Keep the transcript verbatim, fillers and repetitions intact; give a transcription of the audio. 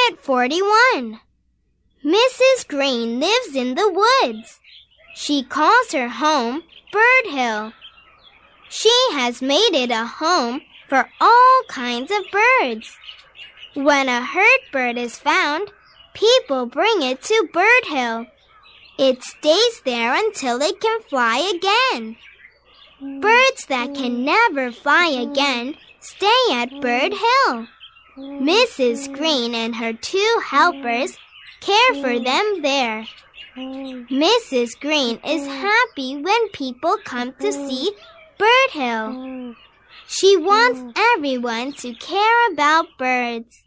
Unit forty-one. Missus Green lives in the woods. She calls her home Bird Hill. She has made it a home for all kinds of birds. When a hurt bird is found, people bring it to Bird Hill. It stays there until it can fly again. Birds that can never fly again stay at Bird Hill. Missus Green and her two helpers care for them there. Missus Green is happy when people come to see Bird Hill. She wants everyone to care about birds.